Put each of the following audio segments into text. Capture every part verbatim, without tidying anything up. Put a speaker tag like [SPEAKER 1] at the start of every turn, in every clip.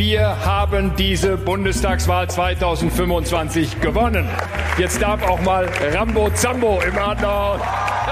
[SPEAKER 1] Wir haben diese Bundestagswahl zweitausendfünfundzwanzig gewonnen. Jetzt darf auch mal Rambo Zambo im Adler.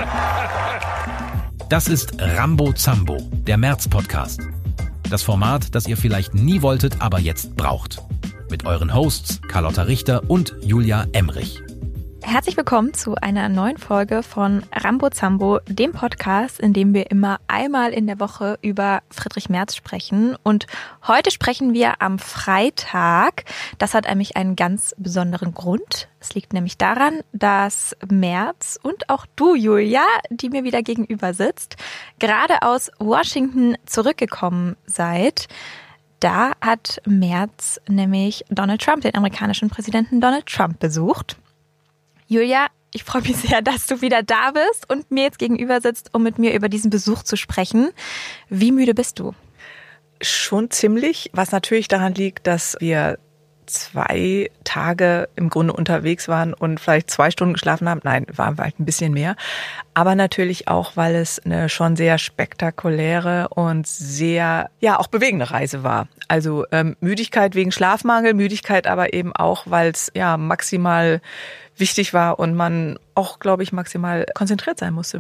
[SPEAKER 2] Das ist Rambo Zambo, der März-Podcast. Das Format, das ihr vielleicht nie wolltet, aber jetzt braucht. Mit euren Hosts Carlotta Richter und Julia Emmerich.
[SPEAKER 3] Herzlich willkommen zu einer neuen Folge von Rambo Zambo, dem Podcast, in dem wir immer einmal in der Woche über Friedrich Merz sprechen. Und heute sprechen wir am Freitag. Das hat nämlich einen ganz besonderen Grund. Es liegt nämlich daran, dass Merz und auch du, Julia, die mir wieder gegenüber sitzt, gerade aus Washington zurückgekommen seid. Da hat Merz nämlich Donald Trump, den amerikanischen Präsidenten Donald Trump, besucht. Julia, ich freue mich sehr, dass du wieder da bist und mir jetzt gegenüber sitzt, um mit mir über diesen Besuch zu sprechen. Wie müde bist du?
[SPEAKER 4] Schon ziemlich, was natürlich daran liegt, dass wir zwei Tage im Grunde unterwegs waren und vielleicht zwei Stunden geschlafen haben. Nein, waren halt ein bisschen mehr. Aber natürlich auch, weil es eine schon sehr spektakuläre und sehr, ja, auch bewegende Reise war. Also ähm, Müdigkeit wegen Schlafmangel, Müdigkeit aber eben auch, weil es ja maximal wichtig war und man auch, glaube ich, maximal konzentriert sein musste.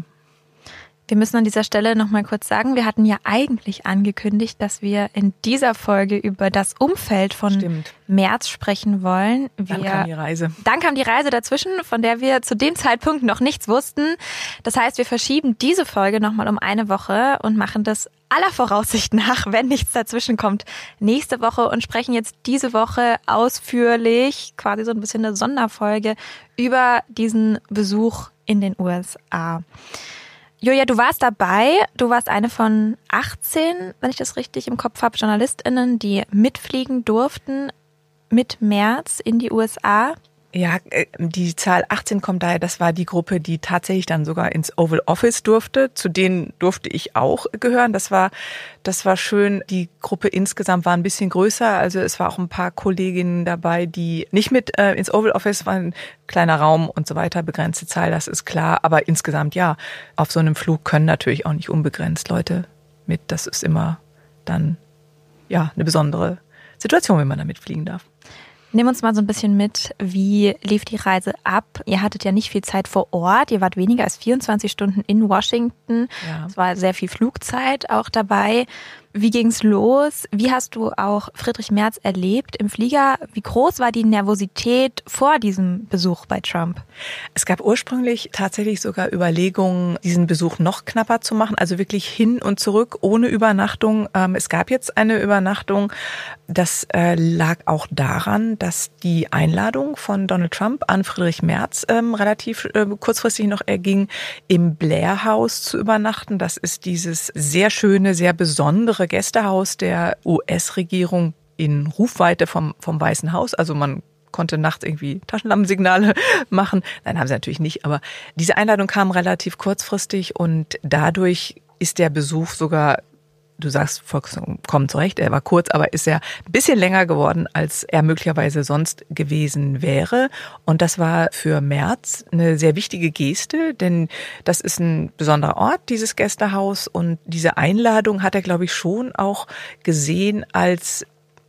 [SPEAKER 3] Wir müssen an dieser Stelle noch mal kurz sagen, wir hatten ja eigentlich angekündigt, dass wir in dieser Folge über das Umfeld von
[SPEAKER 4] Stimmt.
[SPEAKER 3] Merz sprechen wollen. Wir,
[SPEAKER 4] dann kam die Reise.
[SPEAKER 3] Dann kam die Reise dazwischen, von der wir zu dem Zeitpunkt noch nichts wussten. Das heißt, wir verschieben diese Folge noch mal um eine Woche und machen das aller Voraussicht nach, wenn nichts dazwischen kommt, nächste Woche und sprechen jetzt diese Woche ausführlich, quasi so ein bisschen eine Sonderfolge, über diesen Besuch in den U S A. Julia, du warst dabei. Du warst eine von achtzehn, wenn ich das richtig im Kopf habe, JournalistInnen, die mitfliegen durften mit Merz in die U S A.
[SPEAKER 4] Ja, die Zahl achtzehn kommt daher, das war die Gruppe, die tatsächlich dann sogar ins Oval Office durfte. Zu denen durfte ich auch gehören. Das war, das war schön. Die Gruppe insgesamt war ein bisschen größer. Also es war auch ein paar Kolleginnen dabei, die nicht mit äh, ins Oval Office waren. Kleiner Raum und so weiter, begrenzte Zahl, das ist klar. Aber insgesamt, ja, auf so einem Flug können natürlich auch nicht unbegrenzt Leute mit. Das ist immer dann, ja, eine besondere Situation, wenn man da mitfliegen darf.
[SPEAKER 3] Nimm uns mal so ein bisschen mit, wie lief die Reise ab? Ihr hattet ja nicht viel Zeit vor Ort, ihr wart weniger als vierundzwanzig Stunden in Washington. Ja. Es war sehr viel Flugzeit auch dabei. Wie ging's los? Wie hast du auch Friedrich Merz erlebt im Flieger? Wie groß war die Nervosität vor diesem Besuch bei Trump?
[SPEAKER 4] Es gab ursprünglich tatsächlich sogar Überlegungen, diesen Besuch noch knapper zu machen, also wirklich hin und zurück ohne Übernachtung. Es gab jetzt eine Übernachtung. Das lag auch daran, dass die Einladung von Donald Trump an Friedrich Merz relativ kurzfristig noch erging, im Blair House zu übernachten. Das ist dieses sehr schöne, sehr besondere Gästehaus der U S-Regierung in Rufweite vom, vom Weißen Haus. Also man konnte nachts irgendwie Taschenlampensignale machen. Nein, haben sie natürlich nicht. Aber diese Einladung kam relativ kurzfristig und dadurch ist der Besuch sogar, du sagst vollkommen zurecht, er war kurz, aber ist er ein bisschen länger geworden, als er möglicherweise sonst gewesen wäre. Und das war für Merz eine sehr wichtige Geste, denn das ist ein besonderer Ort, dieses Gästehaus. Und diese Einladung hat er, glaube ich, schon auch gesehen als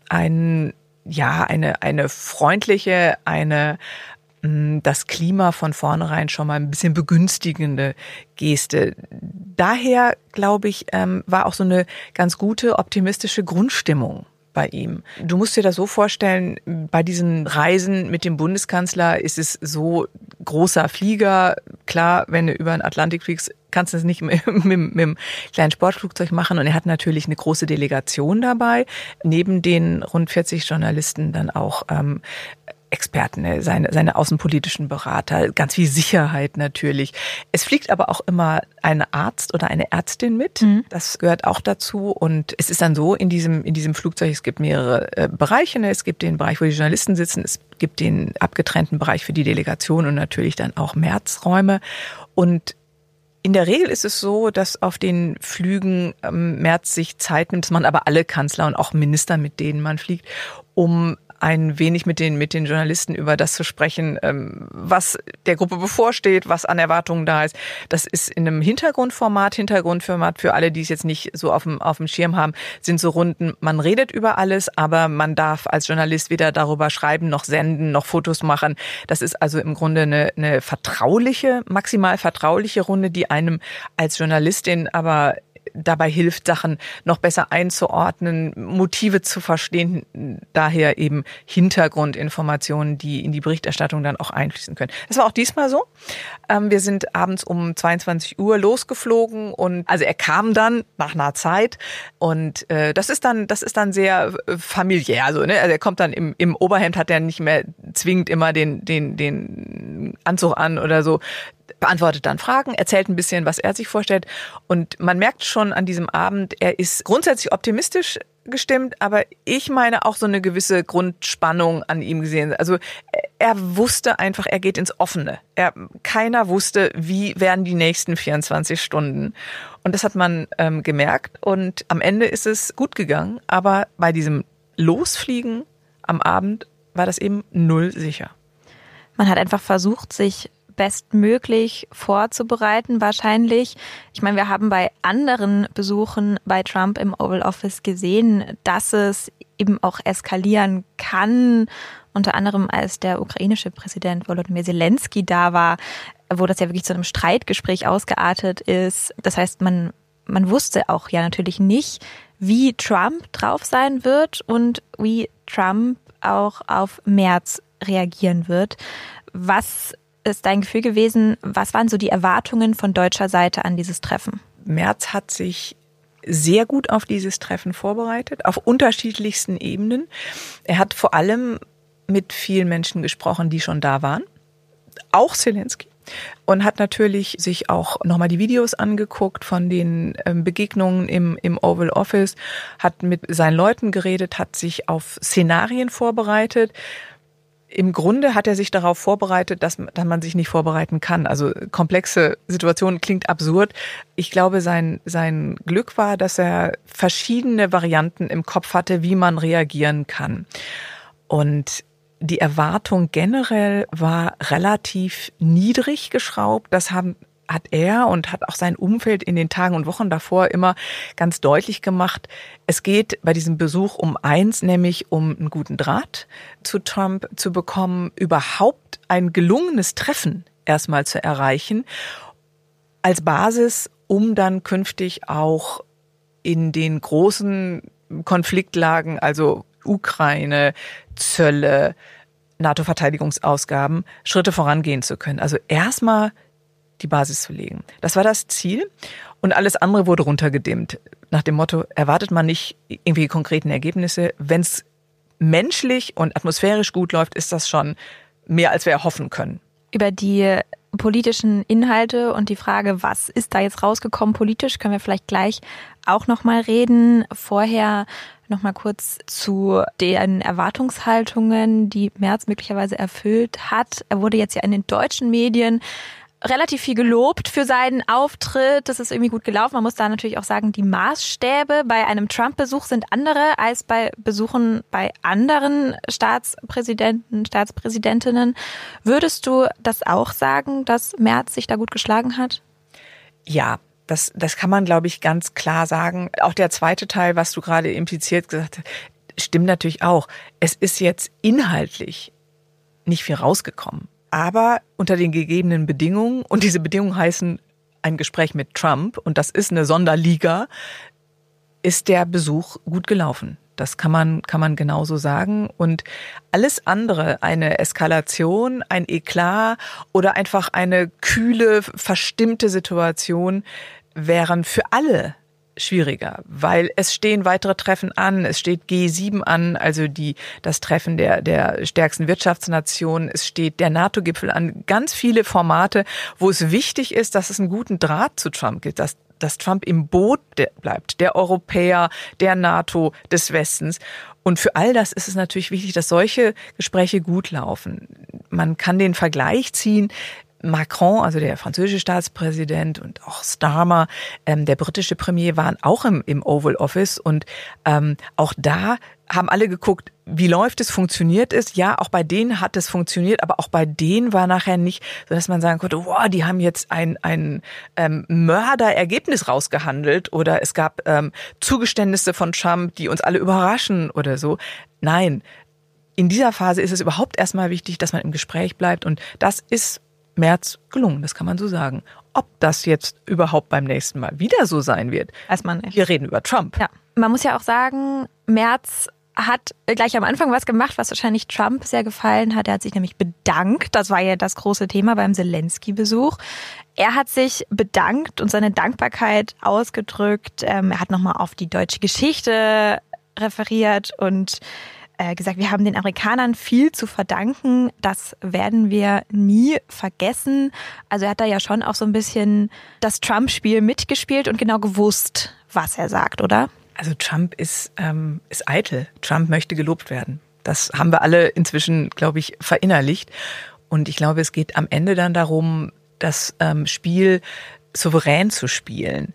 [SPEAKER 4] ein, ja, eine, eine freundliche, eine, das Klima von vornherein schon mal ein bisschen begünstigende Geste. Daher, glaube ich, war auch so eine ganz gute, optimistische Grundstimmung bei ihm. Du musst dir das so vorstellen, bei diesen Reisen mit dem Bundeskanzler ist es so, großer Flieger, klar, wenn du über den Atlantik fliegst, kannst du es nicht mit, mit, mit einem kleinen Sportflugzeug machen. Und er hat natürlich eine große Delegation dabei, neben den rund vierzig Journalisten dann auch ähm, Experten, seine, seine außenpolitischen Berater, ganz viel Sicherheit natürlich. Es fliegt aber auch immer ein Arzt oder eine Ärztin mit. Mhm. Das gehört auch dazu. Und es ist dann so, in diesem, in diesem Flugzeug, es gibt mehrere äh, Bereiche. Ne? Es gibt den Bereich, wo die Journalisten sitzen. Es gibt den abgetrennten Bereich für die Delegation und natürlich dann auch Merz-Räume. Und in der Regel ist es so, dass auf den Flügen ähm, Merz sich Zeit nimmt, dass man aber alle Kanzler und auch Minister, mit denen man fliegt, um ein wenig mit den, mit den Journalisten über das zu sprechen, was der Gruppe bevorsteht, was an Erwartungen da ist. Das ist in einem Hintergrundformat. Hintergrundformat für alle, die es jetzt nicht so auf dem, auf dem Schirm haben, sind so Runden, man redet über alles, aber man darf als Journalist weder darüber schreiben, noch senden, noch Fotos machen. Das ist also im Grunde eine, eine vertrauliche, maximal vertrauliche Runde, die einem als Journalistin aber dabei hilft, Sachen noch besser einzuordnen, Motive zu verstehen, daher eben Hintergrundinformationen, die in die Berichterstattung dann auch einfließen können. Das war auch diesmal so. Wir sind abends um zweiundzwanzig Uhr losgeflogen und also er kam dann nach einer Zeit und das ist dann das ist dann sehr familiär, also ne, also er kommt dann im im Oberhemd, hat er nicht mehr zwingend immer den den den Anzug an oder so. Beantwortet dann Fragen, erzählt ein bisschen, was er sich vorstellt. Und man merkt schon an diesem Abend, er ist grundsätzlich optimistisch gestimmt, aber ich meine auch so eine gewisse Grundspannung an ihm gesehen. Also er wusste einfach, er geht ins Offene. Er, keiner wusste, wie werden die nächsten vierundzwanzig Stunden. Und das hat man ähm, gemerkt. Und am Ende ist es gut gegangen. Aber bei diesem Losfliegen am Abend war das eben null sicher.
[SPEAKER 3] Man hat einfach versucht, sich bestmöglich vorzubereiten wahrscheinlich. Ich meine, wir haben bei anderen Besuchen bei Trump im Oval Office gesehen, dass es eben auch eskalieren kann. Unter anderem als der ukrainische Präsident Volodymyr Zelensky da war, wo das ja wirklich zu einem Streitgespräch ausgeartet ist. Das heißt, man, man wusste auch ja natürlich nicht, wie Trump drauf sein wird und wie Trump auch auf Merz reagieren wird. Was ist dein Gefühl gewesen? Was waren so die Erwartungen von deutscher Seite an dieses Treffen?
[SPEAKER 4] Merz hat sich sehr gut auf dieses Treffen vorbereitet, auf unterschiedlichsten Ebenen. Er hat vor allem mit vielen Menschen gesprochen, die schon da waren, auch Zelensky, und hat natürlich sich auch nochmal die Videos angeguckt von den Begegnungen im, im Oval Office, hat mit seinen Leuten geredet, hat sich auf Szenarien vorbereitet. Im Grunde hat er sich darauf vorbereitet, dass, dass man sich nicht vorbereiten kann. Also komplexe Situationen klingt absurd. Ich glaube, sein, sein Glück war, dass er verschiedene Varianten im Kopf hatte, wie man reagieren kann. Und die Erwartung generell war relativ niedrig geschraubt. Das haben hat er und hat auch sein Umfeld in den Tagen und Wochen davor immer ganz deutlich gemacht. Es geht bei diesem Besuch um eins, nämlich um einen guten Draht zu Trump zu bekommen, überhaupt ein gelungenes Treffen erstmal zu erreichen, als Basis, um dann künftig auch in den großen Konfliktlagen, also Ukraine, Zölle, NATO-Verteidigungsausgaben, Schritte vorangehen zu können. Also erstmal die Basis zu legen. Das war das Ziel und alles andere wurde runtergedimmt. Nach dem Motto, erwartet man nicht irgendwie konkreten Ergebnisse. Wenn es menschlich und atmosphärisch gut läuft, ist das schon mehr, als wir erhoffen können.
[SPEAKER 3] Über die politischen Inhalte und die Frage, was ist da jetzt rausgekommen politisch, können wir vielleicht gleich auch nochmal reden. Vorher nochmal kurz zu den Erwartungshaltungen, die Merz möglicherweise erfüllt hat. Er wurde jetzt ja in den deutschen Medien relativ viel gelobt für seinen Auftritt. Das ist irgendwie gut gelaufen. Man muss da natürlich auch sagen, die Maßstäbe bei einem Trump-Besuch sind andere als bei Besuchen bei anderen Staatspräsidenten, Staatspräsidentinnen. Würdest du das auch sagen, dass Merz sich da gut geschlagen hat?
[SPEAKER 4] Ja, das, das kann man, glaube ich, ganz klar sagen. Auch der zweite Teil, was du gerade impliziert gesagt hast, stimmt natürlich auch. Es ist jetzt inhaltlich nicht viel rausgekommen. Aber unter den gegebenen Bedingungen, und diese Bedingungen heißen ein Gespräch mit Trump, und das ist eine Sonderliga, ist der Besuch gut gelaufen. Das kann man, kann man genauso sagen. Und alles andere, eine Eskalation, ein Eklat oder einfach eine kühle, verstimmte Situation, wären für alle schwieriger, weil es stehen weitere Treffen an, es steht G sieben an, also die das Treffen der der stärksten Wirtschaftsnationen, es steht der NATO-Gipfel an, ganz viele Formate, wo es wichtig ist, dass es einen guten Draht zu Trump gibt, dass dass Trump im Boot bleibt, der Europäer, der NATO, des Westens. Und für all das ist es natürlich wichtig, dass solche Gespräche gut laufen. Man kann den Vergleich ziehen, Macron, also der französische Staatspräsident, und auch Starmer, ähm, der britische Premier, waren auch im, im Oval Office. Und ähm, auch da haben alle geguckt, wie läuft es, funktioniert es? Ja, auch bei denen hat es funktioniert, aber auch bei denen war nachher nicht, so dass man sagen konnte, wow, die haben jetzt ein, ein ähm, Mörderergebnis rausgehandelt oder es gab ähm, Zugeständnisse von Trump, die uns alle überraschen oder so. Nein, in dieser Phase ist es überhaupt erstmal wichtig, dass man im Gespräch bleibt, und das ist Merz gelungen, das kann man so sagen. Ob das jetzt überhaupt beim nächsten Mal wieder so sein wird,
[SPEAKER 3] weiß man nicht.
[SPEAKER 4] Wir reden über Trump.
[SPEAKER 3] Ja, man muss ja auch sagen, Merz hat gleich am Anfang was gemacht, was wahrscheinlich Trump sehr gefallen hat. Er hat sich nämlich bedankt. Das war ja das große Thema beim Zelensky-Besuch. Er hat sich bedankt und seine Dankbarkeit ausgedrückt. Ähm, er hat nochmal auf die deutsche Geschichte referiert und äh, gesagt, wir haben den Amerikanern viel zu verdanken. Das werden wir nie vergessen. Also er hat da ja schon auch so ein bisschen das Trump-Spiel mitgespielt und genau gewusst, was er sagt, oder?
[SPEAKER 4] Also Trump ist, ähm, ist eitel. Trump möchte gelobt werden. Das haben wir alle inzwischen, glaube ich, verinnerlicht. Und ich glaube, es geht am Ende dann darum, das ähm, Spiel souverän zu spielen.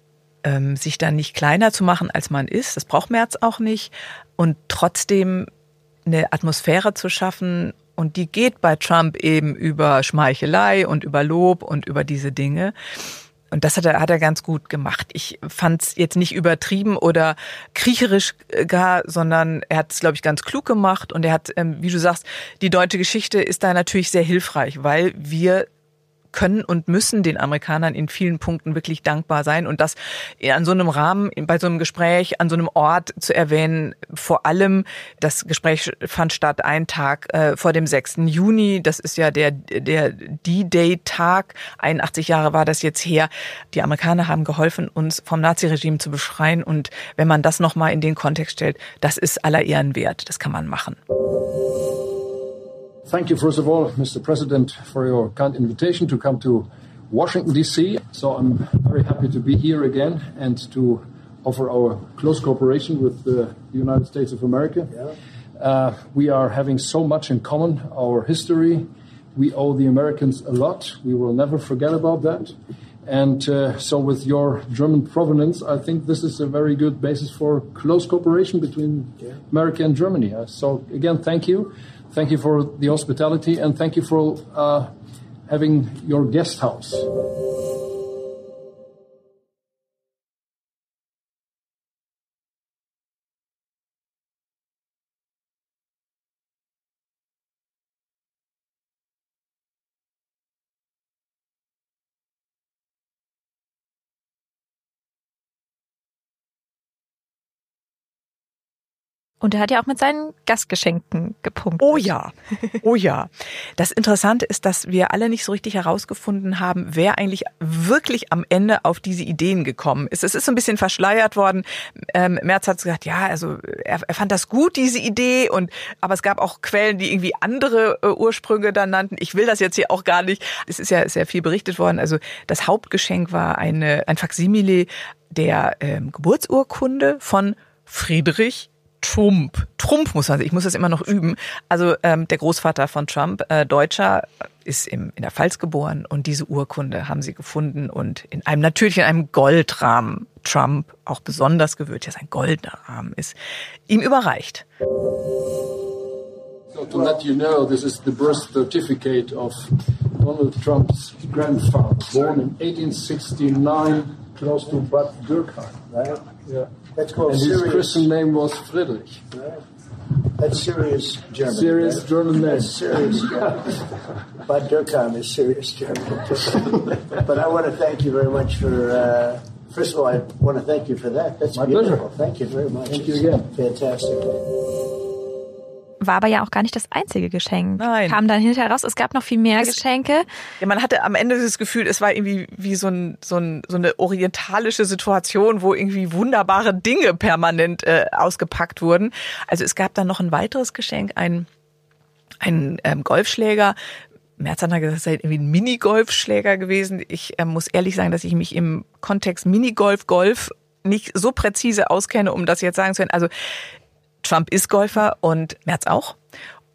[SPEAKER 4] Ähm, sich dann nicht kleiner zu machen, als man ist. Das braucht Merz auch nicht. Und trotzdem eine Atmosphäre zu schaffen. Und die geht bei Trump eben über Schmeichelei und über Lob und über diese Dinge. Und das hat er, hat er ganz gut gemacht. Ich fand es jetzt nicht übertrieben oder kriecherisch gar, sondern er hat es, glaube ich, ganz klug gemacht. Und er hat, ähm, wie du sagst, die deutsche Geschichte ist da natürlich sehr hilfreich, weil wir können und müssen den Amerikanern in vielen Punkten wirklich dankbar sein. Und das an so einem Rahmen, bei so einem Gespräch, an so einem Ort zu erwähnen, vor allem, das Gespräch fand statt einen Tag äh, vor dem sechsten Juni. Das ist ja der, der D-Day-Tag. einundachtzig Jahre war das jetzt her. Die Amerikaner haben geholfen, uns vom Naziregime zu befreien. Und wenn man das nochmal in den Kontext stellt, das ist aller Ehren wert. Das kann man machen.
[SPEAKER 5] Thank you, first of all, Mister President, for your kind invitation to come to Washington, D C So I'm very happy to be here again and to offer our close cooperation with the United States of America. Yeah. Uh, we are having so much in common, our history. We owe the Americans a lot. We will never forget about that. And uh, so with your German provenance, I think this is a very good basis for close cooperation between yeah. America and Germany. Uh, so again, thank you. Thank you for the hospitality and thank you for uh, having your guest house.
[SPEAKER 3] Und er hat ja auch mit seinen Gastgeschenken gepunktet.
[SPEAKER 4] Oh ja, oh ja. Das Interessante ist, dass wir alle nicht so richtig herausgefunden haben, wer eigentlich wirklich am Ende auf diese Ideen gekommen ist. Es ist so ein bisschen verschleiert worden. Ähm, Merz hat gesagt, ja, also er, er fand das gut, diese Idee. Und aber es gab auch Quellen, die irgendwie andere äh, Ursprünge dann nannten. Ich will das jetzt hier auch gar nicht. Es ist ja sehr viel berichtet worden. Also das Hauptgeschenk war eine ein Faksimile der ähm, Geburtsurkunde von Friedrich Trump. Trump muss man sagen, ich muss das immer noch üben. Also ähm, der Großvater von Trump, äh, Deutscher, ist im, in der Pfalz geboren und diese Urkunde haben sie gefunden und in einem natürlich in einem Goldrahmen, Trump auch besonders gewöhnt, dass ein goldener Rahmen ist, ihm überreicht.
[SPEAKER 5] So to let you know, this is the birth certificate of Donald Trump's grandfather, born in eighteen sixty-nine, close to Bad Dürkheim.
[SPEAKER 6] Right?
[SPEAKER 5] Yeah.
[SPEAKER 6] That's called
[SPEAKER 5] and his
[SPEAKER 6] serious.
[SPEAKER 5] Christian name was Friedrich.
[SPEAKER 6] Right? That's serious German.
[SPEAKER 5] Serious
[SPEAKER 6] right?
[SPEAKER 5] German name.
[SPEAKER 6] That's serious German. Bad Dürkheim is serious German. But I want to thank you very much for, uh, first of all, I want to thank you for that. That's
[SPEAKER 5] My
[SPEAKER 6] beautiful.
[SPEAKER 5] pleasure.
[SPEAKER 6] Thank you very much.
[SPEAKER 5] Thank you
[SPEAKER 6] It's
[SPEAKER 5] again.
[SPEAKER 6] Fantastic.
[SPEAKER 3] War aber ja auch gar nicht das einzige Geschenk.
[SPEAKER 4] Nein.
[SPEAKER 3] Kam dann hinterher raus, es gab noch viel mehr
[SPEAKER 4] Es,
[SPEAKER 3] Geschenke.
[SPEAKER 4] Ja, man hatte am Ende das Gefühl, es war irgendwie wie so, ein, so, ein, so eine orientalische Situation, wo irgendwie wunderbare Dinge permanent äh, ausgepackt wurden. Also es gab dann noch ein weiteres Geschenk, ein, ein ähm, Golfschläger. Merz hat gesagt, es sei irgendwie ein Minigolfschläger gewesen. Ich äh, muss ehrlich sagen, dass ich mich im Kontext Minigolf, Golf nicht so präzise auskenne, um das jetzt sagen zu können. Also Trump ist Golfer und Merz auch.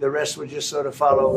[SPEAKER 6] the rest would just sort of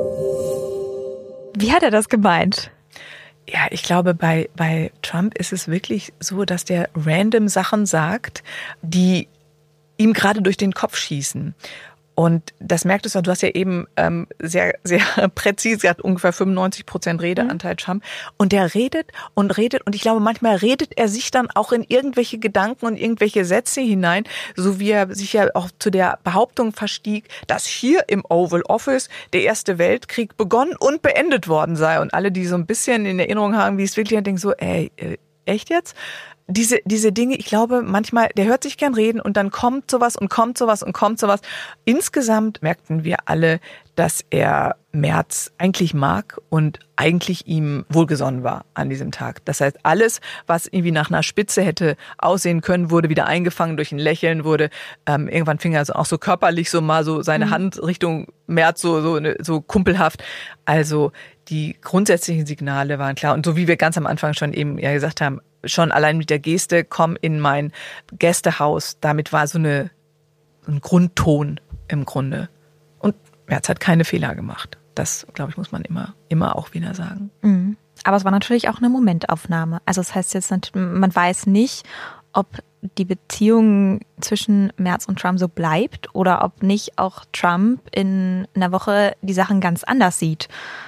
[SPEAKER 6] follow.
[SPEAKER 3] Wie hat er das gemeint?
[SPEAKER 4] Ja, ich glaube, bei, bei Trump ist es wirklich so, dass der random Sachen sagt, die ihm gerade durch den Kopf schießen. Und das merktest du, du hast ja eben ähm, sehr, sehr präzise, hat ungefähr fünfundneunzig Prozent Redeanteil mhm. Trump. Und der redet und redet. Und ich glaube, manchmal redet er sich dann auch in irgendwelche Gedanken und irgendwelche Sätze hinein, so wie er sich ja auch zu der Behauptung verstieg, dass hier im Oval Office der Erste Weltkrieg begonnen und beendet worden sei. Und alle, die so ein bisschen in Erinnerung haben, wie es wirklich denken, so, ey, echt jetzt? Diese, diese Dinge, ich glaube, manchmal, der hört sich gern reden und dann kommt sowas und kommt sowas und kommt sowas. Insgesamt merkten wir alle, dass er Merz eigentlich mag und eigentlich ihm wohlgesonnen war an diesem Tag. Das heißt, alles, was irgendwie nach einer Spitze hätte aussehen können, wurde wieder eingefangen durch ein Lächeln, wurde, ähm, irgendwann fing er also auch so körperlich so mal so seine mhm. Hand Richtung Merz so, so, so kumpelhaft. Also, die grundsätzlichen Signale waren klar. Und so wie wir ganz am Anfang schon eben ja gesagt haben, schon allein mit der Geste, komm in mein Gästehaus, damit war so eine, ein Grundton im Grunde. Und Merz hat keine Fehler gemacht. Das, glaube ich, muss man immer, immer auch wieder sagen.
[SPEAKER 3] Mhm. Aber es war natürlich auch eine Momentaufnahme. Also das heißt jetzt, man weiß nicht, ob die Beziehung zwischen Merz und Trump so bleibt oder ob nicht auch Trump in einer Woche die Sachen ganz anders sieht.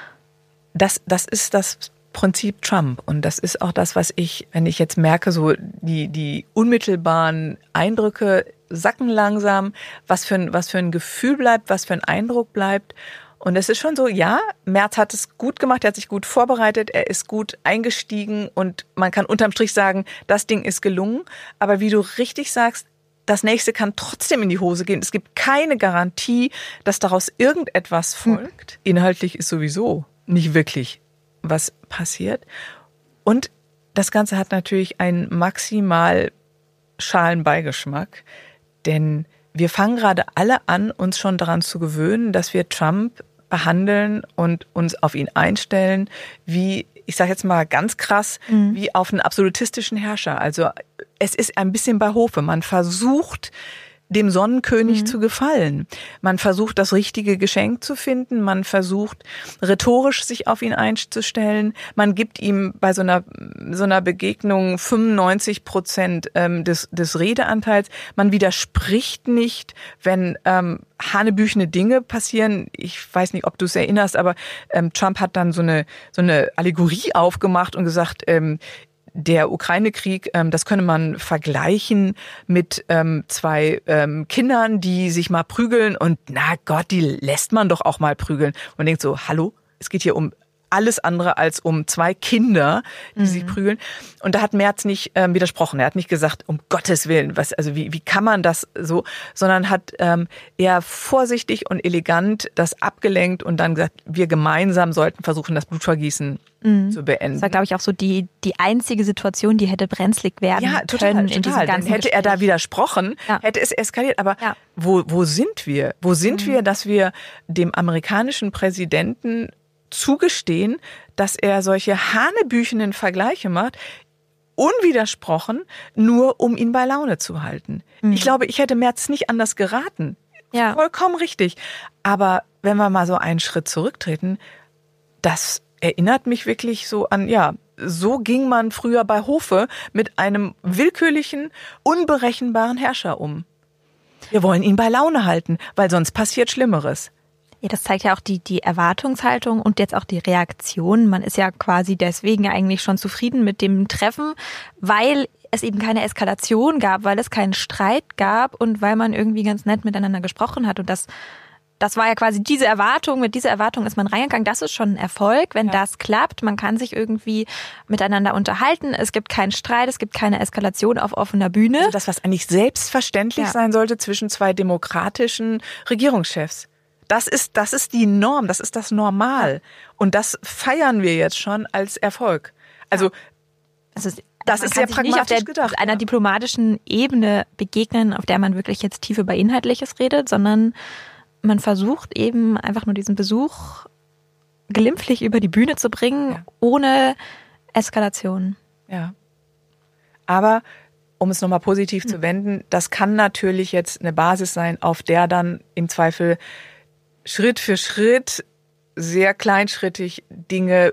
[SPEAKER 4] Das, das ist das Prinzip Trump. Und das ist auch das, was ich, wenn ich jetzt merke, so die, die unmittelbaren Eindrücke sacken langsam, was für ein, was für ein Gefühl bleibt, was für ein Eindruck bleibt. Und es ist schon so, ja, Merz hat es gut gemacht, er hat sich gut vorbereitet, er ist gut eingestiegen und man kann unterm Strich sagen, das Ding ist gelungen. Aber wie du richtig sagst, das nächste kann trotzdem in die Hose gehen. Es gibt keine Garantie, dass daraus irgendetwas folgt. Inhaltlich ist sowieso nicht wirklich was passiert. Und das Ganze hat natürlich einen maximal schalen Beigeschmack, denn wir fangen gerade alle an, uns schon daran zu gewöhnen, dass wir Trump behandeln und uns auf ihn einstellen, wie, ich sage jetzt mal ganz krass, mhm. wie auf einen absolutistischen Herrscher. Also es ist ein bisschen bei Hofe. Man versucht, dem Sonnenkönig mhm. zu gefallen. Man versucht, das richtige Geschenk zu finden. Man versucht, rhetorisch sich auf ihn einzustellen. Man gibt ihm bei so einer, so einer Begegnung fünfundneunzig Prozent ähm, des, des Redeanteils. Man widerspricht nicht, wenn ähm, hanebüchene Dinge passieren. Ich weiß nicht, ob du es erinnerst, aber ähm, Trump hat dann so eine, so eine Allegorie aufgemacht und gesagt, ähm, der Ukraine-Krieg, ähm, das könne man vergleichen mit ähm, zwei ähm, Kindern, die sich mal prügeln und na Gott, die lässt man doch auch mal prügeln. Und man denkt so, hallo, es geht hier um alles andere als um zwei Kinder, die mhm. sich prügeln. Und da hat Merz nicht ähm, widersprochen. Er hat nicht gesagt, um Gottes Willen, was, also wie, wie kann man das so, sondern hat ähm, eher vorsichtig und elegant das abgelenkt und dann gesagt, wir gemeinsam sollten versuchen, das Blutvergießen mhm. zu beenden.
[SPEAKER 3] Das war, glaube ich, auch so die, die einzige Situation, die hätte brenzlig werden
[SPEAKER 4] ja, total,
[SPEAKER 3] können
[SPEAKER 4] total.
[SPEAKER 3] in diesem ganzen
[SPEAKER 4] Dann hätte er da widersprochen,
[SPEAKER 3] ja.
[SPEAKER 4] hätte es eskaliert. Aber
[SPEAKER 3] ja.
[SPEAKER 4] wo, wo sind wir? Wo sind
[SPEAKER 3] mhm.
[SPEAKER 4] wir, dass wir dem amerikanischen Präsidenten zugestehen, dass er solche hanebüchenen Vergleiche macht, unwidersprochen, nur um ihn bei Laune zu halten. Mhm. Ich glaube, ich hätte Merz nicht anders geraten.
[SPEAKER 3] Ja.
[SPEAKER 4] Vollkommen richtig. Aber wenn wir mal so einen Schritt zurücktreten, das erinnert mich wirklich so an, ja, so ging man früher bei Hofe mit einem willkürlichen, unberechenbaren Herrscher um. Wir wollen ihn bei Laune halten, weil sonst passiert Schlimmeres.
[SPEAKER 3] Ja, das zeigt ja auch die, die Erwartungshaltung und jetzt auch die Reaktion. Man ist ja quasi deswegen eigentlich schon zufrieden mit dem Treffen, weil es eben keine Eskalation gab, weil es keinen Streit gab und weil man irgendwie ganz nett miteinander gesprochen hat. Und das, das war ja quasi diese Erwartung. Mit dieser Erwartung ist man reingegangen. Das ist schon ein Erfolg, wenn ja. das klappt. Man kann sich irgendwie miteinander unterhalten. Es gibt keinen Streit, es gibt keine Eskalation auf offener Bühne.
[SPEAKER 4] Also das, was eigentlich selbstverständlich ja. sein sollte zwischen zwei demokratischen Regierungschefs. Das ist, das ist die Norm, das ist das Normal. Und das feiern wir jetzt schon als Erfolg. Also,
[SPEAKER 3] das ist,
[SPEAKER 4] das ist sehr pragmatisch
[SPEAKER 3] nicht auf der,
[SPEAKER 4] gedacht.
[SPEAKER 3] einer
[SPEAKER 4] ja.
[SPEAKER 3] diplomatischen Ebene begegnen, auf der man wirklich jetzt tief über Inhaltliches redet, sondern man versucht eben einfach nur diesen Besuch glimpflich über die Bühne zu bringen, ja. ohne Eskalation.
[SPEAKER 4] Ja. Aber um es nochmal positiv hm. zu wenden, das kann natürlich jetzt eine Basis sein, auf der dann im Zweifel Schritt für Schritt, sehr kleinschrittig Dinge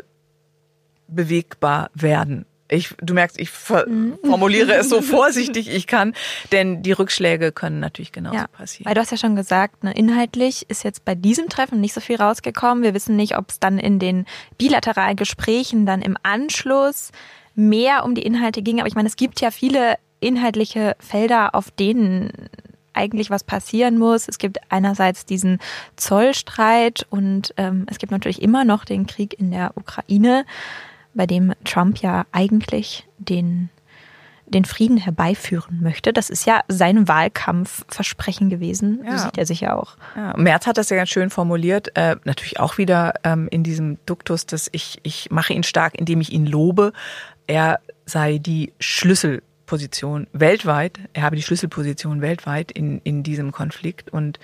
[SPEAKER 4] bewegbar werden. Ich, du merkst, ich formuliere es so vorsichtig ich kann, denn die Rückschläge können natürlich genauso
[SPEAKER 3] ja,
[SPEAKER 4] passieren.
[SPEAKER 3] Weil du hast ja schon gesagt, ne, inhaltlich ist jetzt bei diesem Treffen nicht so viel rausgekommen. Wir wissen nicht, ob es dann in den bilateralen Gesprächen dann im Anschluss mehr um die Inhalte ging. Aber ich meine, es gibt ja viele inhaltliche Felder, auf denen eigentlich was passieren muss. Es gibt einerseits diesen Zollstreit und ähm, es gibt natürlich immer noch den Krieg in der Ukraine, bei dem Trump ja eigentlich den, den Frieden herbeiführen möchte. Das ist ja sein Wahlkampfversprechen gewesen.
[SPEAKER 4] Ja.
[SPEAKER 3] So sieht er sich ja auch.
[SPEAKER 4] Ja, Merz hat das ja ganz schön formuliert, äh, natürlich auch wieder ähm, in diesem Duktus, dass ich, ich mache ihn stark, indem ich ihn lobe. Er sei die Schlüsselposition weltweit, er habe die Schlüsselposition weltweit in, in diesem Konflikt. Und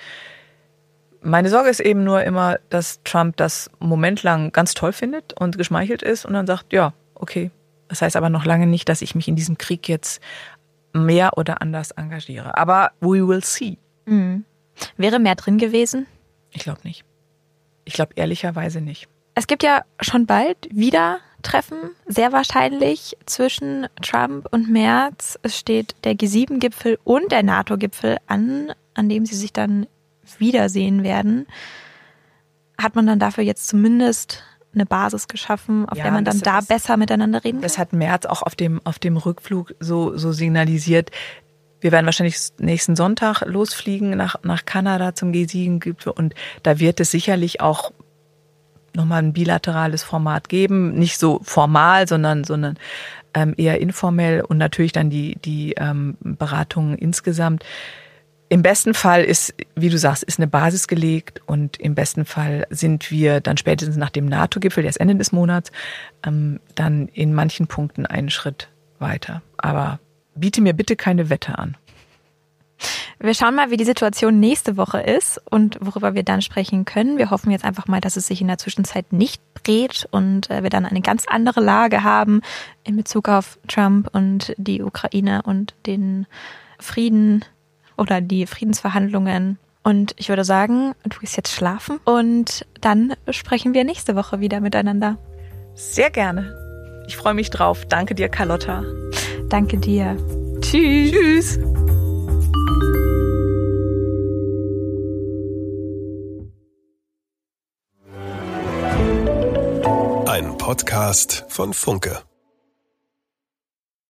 [SPEAKER 4] meine Sorge ist eben nur immer, dass Trump das Moment lang ganz toll findet und geschmeichelt ist und dann sagt, ja, okay. Das heißt aber noch lange nicht, dass ich mich in diesem Krieg jetzt mehr oder anders engagiere. Aber we will see.
[SPEAKER 3] Mhm. Wäre mehr drin gewesen?
[SPEAKER 4] Ich glaube nicht. Ich glaube ehrlicherweise nicht.
[SPEAKER 3] Es gibt ja schon bald wieder Treffen, sehr wahrscheinlich zwischen Trump und Merz. Es steht der G sieben Gipfel und der NATO-Gipfel an, an dem sie sich dann wiedersehen werden. Hat man dann dafür jetzt zumindest eine Basis geschaffen, auf
[SPEAKER 4] ja,
[SPEAKER 3] der man dann
[SPEAKER 4] das,
[SPEAKER 3] da
[SPEAKER 4] das,
[SPEAKER 3] besser miteinander reden kann?
[SPEAKER 4] Das hat Merz auch auf dem, auf dem Rückflug so, so signalisiert. Wir werden wahrscheinlich nächsten Sonntag losfliegen nach, nach Kanada zum G sieben Gipfel und da wird es sicherlich auch nochmal ein bilaterales Format geben. Nicht so formal, sondern, sondern ähm, eher informell und natürlich dann die, die ähm, Beratungen insgesamt. Im besten Fall ist, wie du sagst, ist eine Basis gelegt und im besten Fall sind wir dann spätestens nach dem NATO-Gipfel, der ist Ende des Monats, ähm, dann in manchen Punkten einen Schritt weiter. Aber biete mir bitte keine Wette an.
[SPEAKER 3] Wir schauen mal, wie die Situation nächste Woche ist und worüber wir dann sprechen können. Wir hoffen jetzt einfach mal, dass es sich in der Zwischenzeit nicht dreht und wir dann eine ganz andere Lage haben in Bezug auf Trump und die Ukraine und den Frieden oder die Friedensverhandlungen. Und ich würde sagen, du gehst jetzt schlafen und dann sprechen wir nächste Woche wieder miteinander.
[SPEAKER 4] Sehr gerne. Ich freue mich drauf. Danke dir, Carlotta.
[SPEAKER 3] Danke dir. Tschüss.
[SPEAKER 4] Tschüss.
[SPEAKER 7] Ein Podcast von Funke.